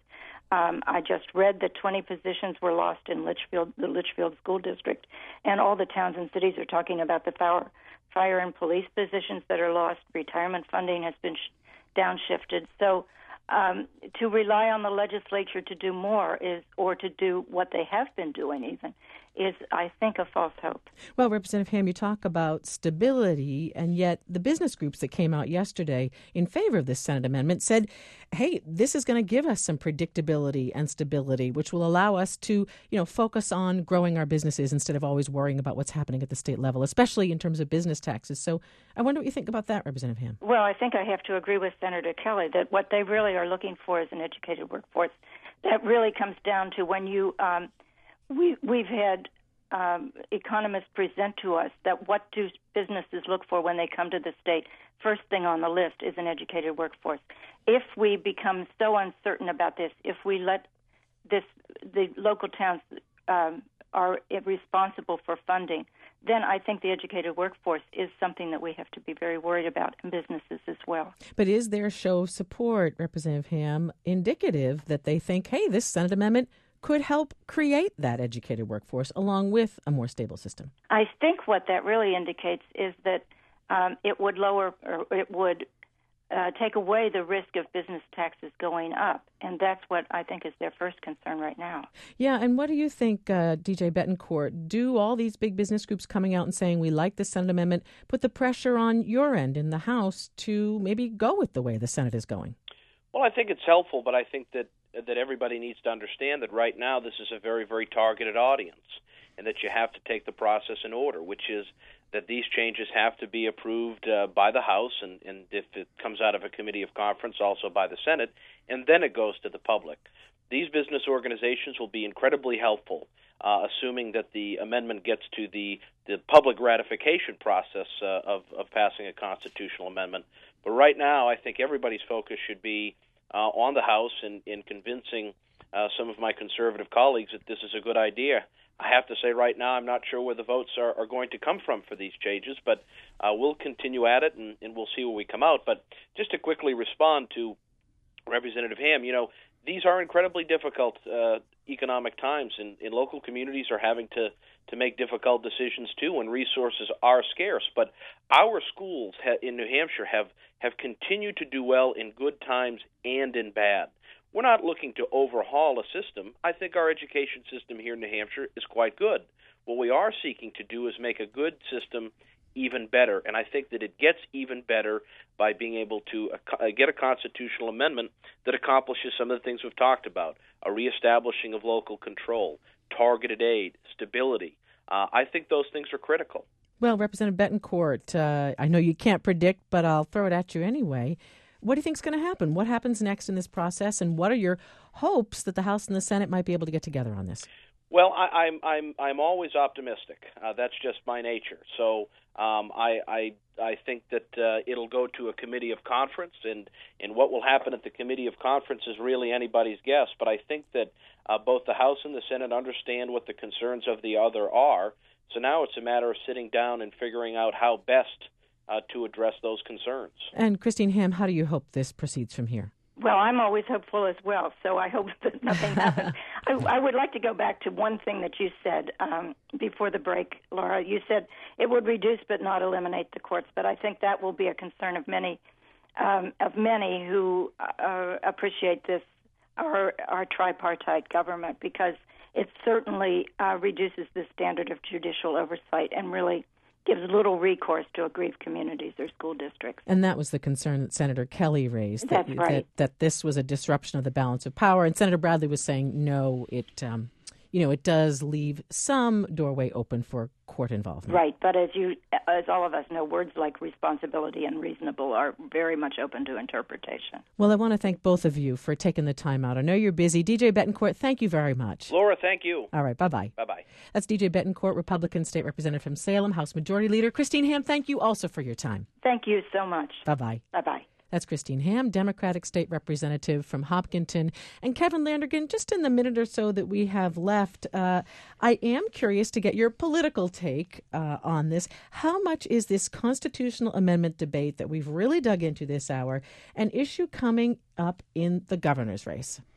[SPEAKER 11] Um, I just read that twenty positions were lost in Litchfield, the Litchfield School District, and all the towns and cities are talking about the fire, fire and police positions that are lost. Retirement funding has been sh- downshifted. So um, to rely on the legislature to do more is, or to do what they have been doing even, is, I think, a false hope.
[SPEAKER 2] Well, Representative Ham, you talk about stability, and yet the business groups that came out yesterday in favor of this Senate amendment said, hey, this is going to give us some predictability and stability, which will allow us to, you know, focus on growing our businesses instead of always worrying about what's happening at the state level, especially in terms of business taxes. So I wonder what you think about that, Representative Ham.
[SPEAKER 11] Well, I think I have to agree with Senator Kelly that what they really are looking for is an educated workforce. That really comes down to when you um, We, we've had um, economists present to us that what do businesses look for when they come to the state? First thing on the list is an educated workforce. If we become so uncertain about this, if we let this, the local towns um, are responsible for funding, then I think the educated workforce is something that we have to be very worried about, and businesses as well.
[SPEAKER 2] But is their show of support, Representative Ham, indicative that they think, hey, this Senate amendment could help create that educated workforce along with a more stable system?
[SPEAKER 11] I think what that really indicates is that um, it would lower, or it would uh, take away the risk of business taxes going up, and that's what I think is their first concern right now.
[SPEAKER 2] Yeah, and what do you think, uh, D J Betancourt? Do all these big business groups coming out and saying we like the Senate amendment put the pressure on your end in the House to maybe go with the way the Senate is going?
[SPEAKER 10] Well, I think it's helpful, but I think that that everybody needs to understand that right now this is a very, very targeted audience, and that you have to take the process in order, which is that these changes have to be approved uh, by the House, and, and if it comes out of a committee of conference, also by the Senate, and then it goes to the public. These business organizations will be incredibly helpful, uh, assuming that the amendment gets to the, the public ratification process uh, of, of passing a constitutional amendment. But right now, I think everybody's focus should be Uh, on the House in, in convincing uh, some of my conservative colleagues that this is a good idea. I have to say right now I'm not sure where the votes are, are going to come from for these changes, but uh, we'll continue at it, and, and we'll see where we come out. But just to quickly respond to Representative Ham, you know, these are incredibly difficult uh, economic times, and, and local communities are having to, to make difficult decisions, too, when resources are scarce. But our schools ha- in New Hampshire have, have continued to do well in good times and in bad. We're not looking to overhaul a system. I think our education system here in New Hampshire is quite good. What we are seeking to do is make a good system even better, and I think that it gets even better by being able to uh, get a constitutional amendment that accomplishes some of the things we've talked about: a reestablishing of local control, targeted aid, stability. Uh, I think those things are critical.
[SPEAKER 2] Well, Representative Betancourt, uh, I know you can't predict, but I'll throw it at you anyway. What do you think is going to happen? What happens next in this process, and what are your hopes that the House and the Senate might be able to get together on this?
[SPEAKER 10] Well, I, I'm I'm I'm always optimistic. Uh, that's just my nature. So um, I, I I think that uh, it'll go to a committee of conference, and, and what will happen at the committee of conference is really anybody's guess. But I think that uh, both the House and the Senate understand what the concerns of the other are. So now it's a matter of sitting down and figuring out how best uh, to address those concerns.
[SPEAKER 2] And Christine Ham, how do you hope this proceeds from here?
[SPEAKER 11] Well, I'm always hopeful as well, so I hope that nothing happens. I, I would like to go back to one thing that you said um, before the break, Laura. You said it would reduce but not eliminate the courts, but I think that will be a concern of many um, of many who uh, appreciate this, our, our tripartite government, because it certainly uh, reduces the standard of judicial oversight and really gives little recourse to aggrieved communities or school districts.
[SPEAKER 2] And that was the concern that Senator Kelly raised.
[SPEAKER 11] That's
[SPEAKER 2] that,
[SPEAKER 11] right.
[SPEAKER 2] That, that this was a disruption of the balance of power. And Senator Bradley was saying, no, it, um, you know, it does leave some doorway open for court involvement.
[SPEAKER 11] Right, but as you, as all of us know, words like responsibility and reasonable are very much open to interpretation.
[SPEAKER 2] Well, I want to thank both of you for taking the time out. I know you're busy. D J Betancourt, thank you very much.
[SPEAKER 10] Laura, thank you.
[SPEAKER 2] All right, bye-bye.
[SPEAKER 10] Bye-bye.
[SPEAKER 2] That's D J Betancourt, Republican State Representative from Salem, House Majority Leader. Christine Ham, thank you also for your time.
[SPEAKER 11] Thank you so much.
[SPEAKER 2] Bye-bye.
[SPEAKER 11] Bye-bye.
[SPEAKER 2] That's Christine Ham, Democratic State Representative from Hopkinton. And Kevin Landrigan, just in the minute or so that we have left, uh, I am curious to get your political take uh, on this. How much is this constitutional amendment debate that we've really dug into this hour an issue coming up in the governor's race?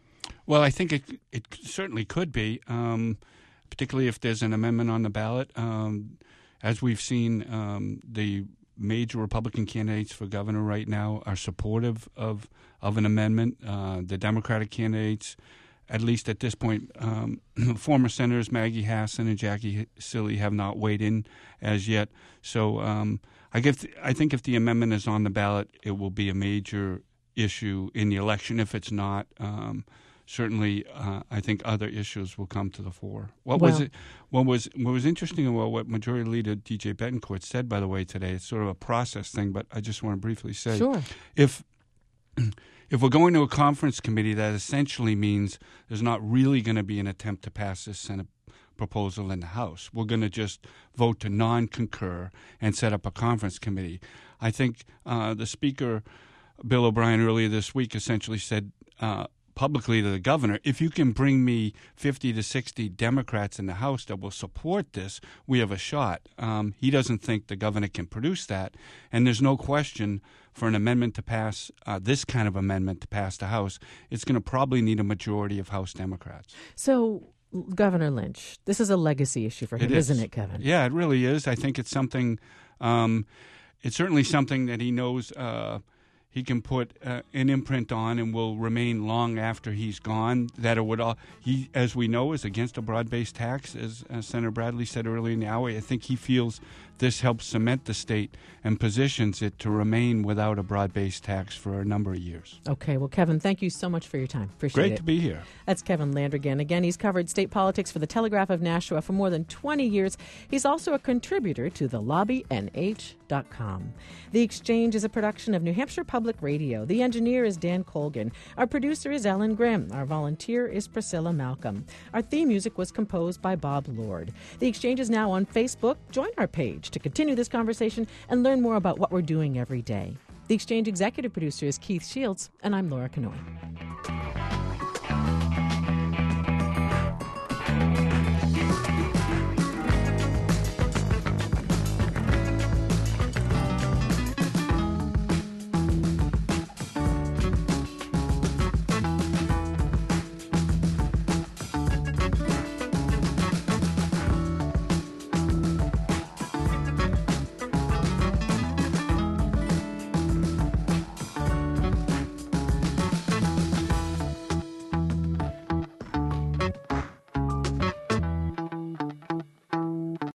[SPEAKER 5] Well, I think it it certainly could be, um, particularly if there's an amendment on the ballot. Um, as we've seen, um, the major Republican candidates for governor right now are supportive of, of an amendment. Uh, the Democratic candidates, at least at this point, um, former Senators Maggie Hassan and Jackie Silley have not weighed in as yet. So um, I, guess, I think if the amendment is on the ballot, it will be a major issue in the election. If it's not, um, certainly uh, I think other issues will come to the fore. What
[SPEAKER 2] well,
[SPEAKER 5] was it? What was what was interesting about what Majority Leader D J Betancourt said, by the way, today? It's sort of a process thing, but I just want to briefly say,
[SPEAKER 2] sure.
[SPEAKER 5] if if we're going to a conference committee, that essentially means there's not really going to be an attempt to pass this Senate proposal in the House. We're going to just vote to non-concur and set up a conference committee. I think uh, the Speaker, Bill O'Brien, earlier this week essentially said uh, publicly to the governor, if you can bring me fifty to sixty Democrats in the House that will support this, we have a shot. Um, he doesn't think the governor can produce that, and there's no question for an amendment to pass, uh, this kind of amendment to pass the House, it's going to probably need a majority of House Democrats.
[SPEAKER 2] So, Governor Lynch, this is a legacy issue for him,
[SPEAKER 5] it is.
[SPEAKER 2] isn't it, Kevin?
[SPEAKER 5] Yeah, it really is. I think it's something, um, it's certainly something that he knows uh, he can put uh, an imprint on and will remain long after he's gone. That it would all, he, as we know, is against a broad-based tax, as, as Senator Bradley said earlier in the hour. I think he feels this helps cement the state and positions it to remain without a broad-based tax for a number of years.
[SPEAKER 2] Okay. Well, Kevin, thank you so much for your time. Appreciate
[SPEAKER 5] Great
[SPEAKER 2] it.
[SPEAKER 5] Great to be here.
[SPEAKER 2] That's Kevin Landrigan. Again, he's covered state politics for the Telegraph of Nashua for more than twenty years. He's also a contributor to the lobby N H dot com. The Exchange is a production of New Hampshire Public Radio. The engineer is Dan Colgan. Our producer is Ellen Grimm. Our volunteer is Priscilla Malcolm. Our theme music was composed by Bob Lord. The Exchange is now on Facebook. Join our page to continue this conversation and learn more about what we're doing every day. The Exchange executive producer is Keith Shields, and I'm Laura Kanoy.